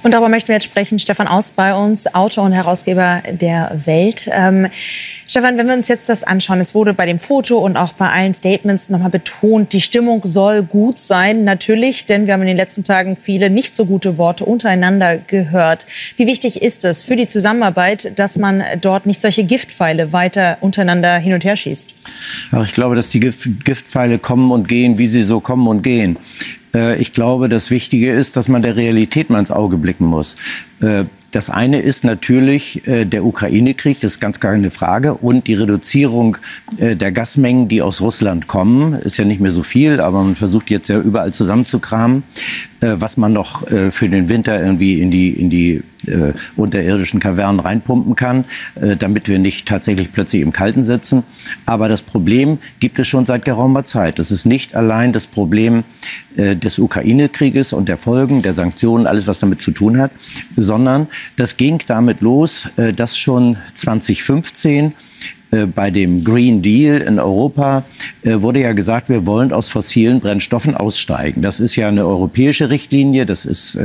Und darüber möchten wir jetzt sprechen. Stefan Aust bei uns, Autor und Herausgeber der Welt. Stefan, wenn wir uns jetzt das anschauen, es wurde bei dem Foto und auch bei allen Statements nochmal betont, die Stimmung soll gut sein. Natürlich, denn wir haben in den letzten Tagen viele nicht so gute Worte untereinander gehört. Wie wichtig ist es für die Zusammenarbeit, dass man dort nicht solche Giftpfeile weiter untereinander hin und her schießt? Ach, ich glaube, dass die Giftpfeile kommen und gehen, wie sie so kommen und gehen. Ich glaube, das Wichtige ist, dass man der Realität mal ins Auge blicken muss. Das eine ist natürlich der Ukraine-Krieg, das ist ganz keine Frage. Und die Reduzierung der Gasmengen, die aus Russland kommen, ist ja nicht mehr so viel, aber man versucht jetzt ja überall zusammenzukramen, was man noch für den Winter irgendwie in die unterirdischen Kavernen reinpumpen kann, damit wir nicht tatsächlich plötzlich im Kalten sitzen. Aber das Problem gibt es schon seit geraumer Zeit. Das ist nicht allein das Problem des Ukraine-Krieges und der Folgen, der Sanktionen, alles was damit zu tun hat, sondern das ging damit los, dass schon 2015 bei dem Green Deal in Europa wurde ja gesagt, wir wollen aus fossilen Brennstoffen aussteigen. Das ist ja eine europäische Richtlinie. Das ist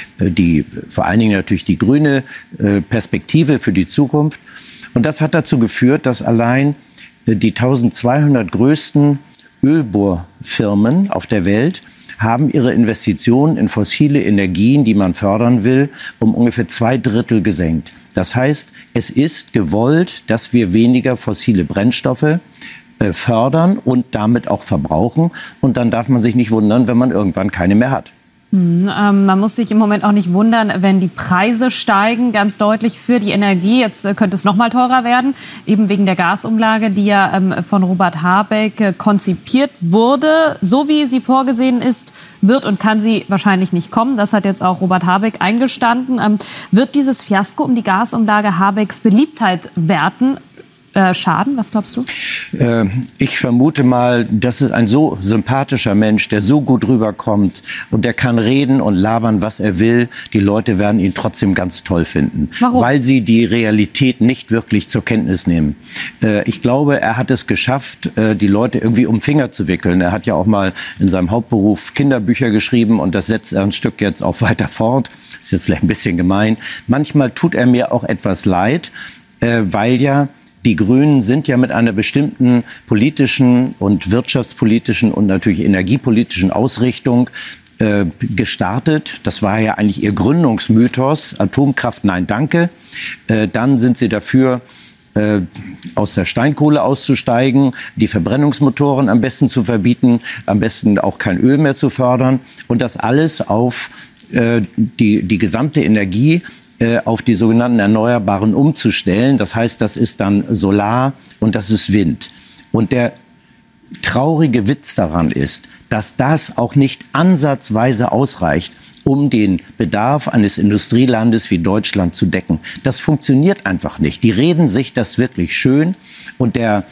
vor allen Dingen natürlich die grüne Perspektive für die Zukunft. Und das hat dazu geführt, dass allein die 1200 größten Ölbohrfirmen auf der Welt haben ihre Investitionen in fossile Energien, die man fördern will, um ungefähr 2/3 gesenkt. Das heißt, es ist gewollt, dass wir weniger fossile Brennstoffe fördern und damit auch verbrauchen. Und dann darf man sich nicht wundern, wenn man irgendwann keine mehr hat. Man muss sich im Moment auch nicht wundern, wenn die Preise steigen, ganz deutlich für die Energie. Jetzt könnte es noch mal teurer werden, eben wegen der Gasumlage, die ja von Robert Habeck konzipiert wurde. So wie sie vorgesehen ist, wird und kann sie wahrscheinlich nicht kommen. Das hat jetzt auch Robert Habeck eingestanden. Wird dieses Fiasko um die Gasumlage Habecks Beliebtheit werten? Schaden? Was glaubst du? Ich vermute mal, das ist ein so sympathischer Mensch, der so gut rüberkommt und der kann reden und labern, was er will. Die Leute werden ihn trotzdem ganz toll finden. Warum? Weil sie die Realität nicht wirklich zur Kenntnis nehmen. Ich glaube, er hat es geschafft, die Leute irgendwie um Finger zu wickeln. Er hat ja auch mal in seinem Hauptberuf Kinderbücher geschrieben und das setzt er ein Stück jetzt auch weiter fort. Das ist jetzt vielleicht ein bisschen gemein. Manchmal tut er mir auch etwas leid, weil ja die Grünen sind ja mit einer bestimmten politischen und wirtschaftspolitischen und natürlich energiepolitischen Ausrichtung gestartet. Das war ja eigentlich ihr Gründungsmythos. Atomkraft, nein, danke. Dann sind sie dafür, aus der Steinkohle auszusteigen, die Verbrennungsmotoren am besten zu verbieten, am besten auch kein Öl mehr zu fördern. Und das alles auf die gesamte Energie auf die sogenannten Erneuerbaren umzustellen. Das heißt, das ist dann Solar und das ist Wind. Und der traurige Witz daran ist, dass das auch nicht ansatzweise ausreicht, um den Bedarf eines Industrielandes wie Deutschland zu decken. Das funktioniert einfach nicht. Die reden sich das wirklich schön und der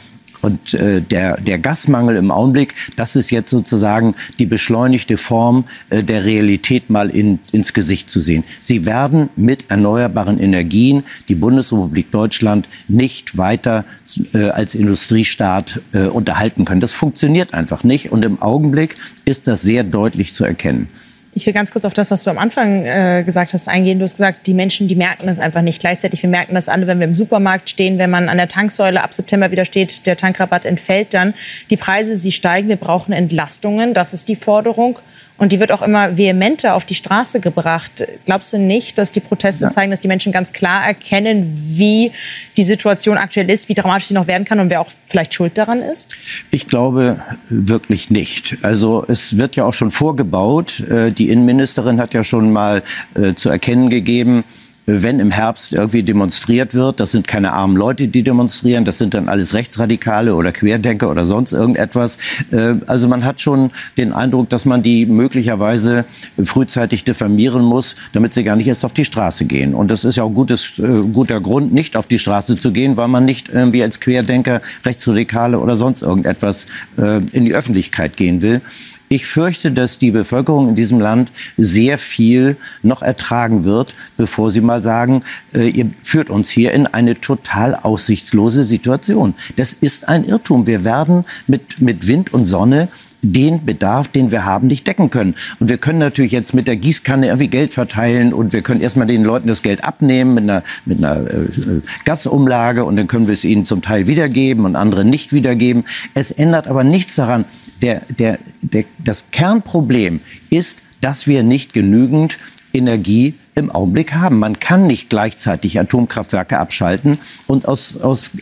Gasmangel im Augenblick, das ist jetzt sozusagen die beschleunigte Form der Realität mal ins Gesicht zu sehen. Sie werden mit erneuerbaren Energien die Bundesrepublik Deutschland nicht weiter als Industriestaat unterhalten können. Das funktioniert einfach nicht und im Augenblick ist das sehr deutlich zu erkennen. Ich will ganz kurz auf das, was du am Anfang gesagt hast, eingehen. Du hast gesagt, die Menschen, die merken das einfach nicht. Gleichzeitig, wir merken das alle, wenn wir im Supermarkt stehen, wenn man an der Tanksäule ab September wieder steht, der Tankrabatt entfällt dann. Die Preise, sie steigen, wir brauchen Entlastungen, das ist die Forderung. Und die wird auch immer vehementer auf die Straße gebracht. Glaubst du nicht, dass die Proteste zeigen, dass die Menschen ganz klar erkennen, wie die Situation aktuell ist, wie dramatisch sie noch werden kann und wer auch vielleicht schuld daran ist? Ich glaube wirklich nicht. Also es wird ja auch schon vorgebaut. Die Innenministerin hat ja schon mal zu erkennen gegeben, wenn im Herbst irgendwie demonstriert wird, das sind keine armen Leute, die demonstrieren, das sind dann alles Rechtsradikale oder Querdenker oder sonst irgendetwas. Also man hat schon den Eindruck, dass man die möglicherweise frühzeitig diffamieren muss, damit sie gar nicht erst auf die Straße gehen. Und das ist ja auch guter Grund, nicht auf die Straße zu gehen, weil man nicht irgendwie als Querdenker, Rechtsradikale oder sonst irgendetwas in die Öffentlichkeit gehen will. Ich fürchte, dass die Bevölkerung in diesem Land sehr viel noch ertragen wird, bevor sie mal sagen, ihr führt uns hier in eine total aussichtslose Situation. Das ist ein Irrtum. Wir werden mit Wind und Sonne den Bedarf, den wir haben, nicht decken können. Und wir können natürlich jetzt mit der Gießkanne irgendwie Geld verteilen und wir können erstmal den Leuten das Geld abnehmen mit einer Gasumlage und dann können wir es ihnen zum Teil wiedergeben und andere nicht wiedergeben. Es ändert aber nichts daran. Das Kernproblem ist, dass wir nicht genügend Energie im Augenblick haben. Man kann nicht gleichzeitig Atomkraftwerke abschalten und aus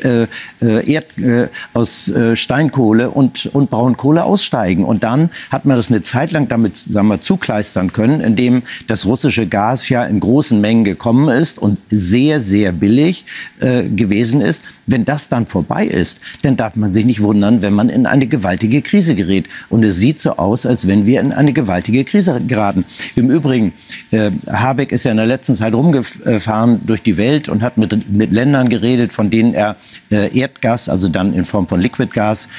Steinkohle und Braunkohle aussteigen. Und dann hat man das eine Zeit lang damit, sagen wir, zukleistern können, indem das russische Gas ja in großen Mengen gekommen ist und sehr, sehr billig gewesen ist. Wenn das dann vorbei ist, dann darf man sich nicht wundern, wenn man in eine gewaltige Krise gerät. Und es sieht so aus, als wenn wir in eine gewaltige Krise geraten. Im Übrigen, Habeck ist ja in der letzten Zeit rumgefahren durch die Welt und hat mit Ländern geredet, von denen er Erdgas, also dann in Form von Liquidgas,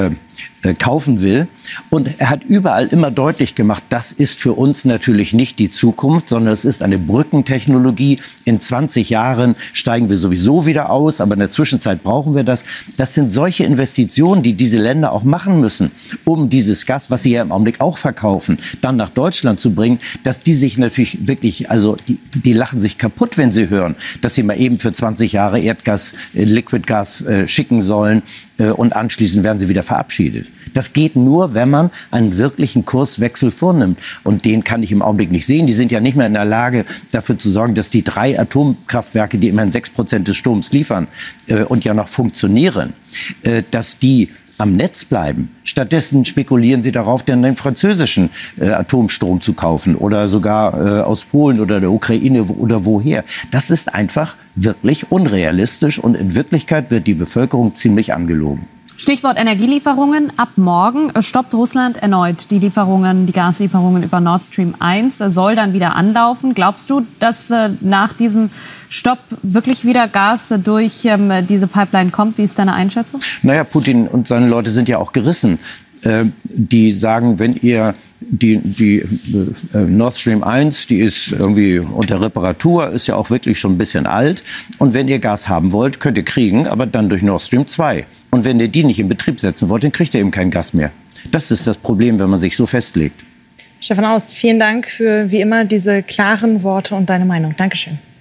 kaufen will. Und er hat überall immer deutlich gemacht, das ist für uns natürlich nicht die Zukunft, sondern es ist eine Brückentechnologie. In 20 Jahren steigen wir sowieso wieder aus, aber in der Zwischenzeit brauchen wir das. Das sind solche Investitionen, die diese Länder auch machen müssen, um dieses Gas, was sie ja im Augenblick auch verkaufen, dann nach Deutschland zu bringen, dass die sich natürlich wirklich, also die lachen sich kaputt, wenn sie hören, dass sie mal eben für 20 Jahre Erdgas, Liquidgas schicken sollen und anschließend werden sie wieder verabschiedet. Das geht nur, wenn man einen wirklichen Kurswechsel vornimmt. Und den kann ich im Augenblick nicht sehen. Die sind ja nicht mehr in der Lage, dafür zu sorgen, dass die 3 Atomkraftwerke, die immerhin 6% des Stroms liefern und ja noch funktionieren, dass die am Netz bleiben. Stattdessen spekulieren sie darauf, dann den französischen Atomstrom zu kaufen oder sogar aus Polen oder der Ukraine oder woher. Das ist einfach wirklich unrealistisch und in Wirklichkeit wird die Bevölkerung ziemlich angelogen. Stichwort Energielieferungen. Ab morgen stoppt Russland erneut die Gaslieferungen über Nord Stream 1, soll dann wieder anlaufen. Glaubst du, dass nach diesem Stopp wirklich wieder Gas durch diese Pipeline kommt? Wie ist deine Einschätzung? Naja, Putin und seine Leute sind ja auch gerissen. Die sagen, wenn ihr die Nord Stream 1, die ist irgendwie unter Reparatur, ist ja auch wirklich schon ein bisschen alt. Und wenn ihr Gas haben wollt, könnt ihr kriegen, aber dann durch Nord Stream 2. Und wenn ihr die nicht in Betrieb setzen wollt, dann kriegt ihr eben kein Gas mehr. Das ist das Problem, wenn man sich so festlegt. Stefan Aust, vielen Dank für wie immer diese klaren Worte und deine Meinung. Dankeschön.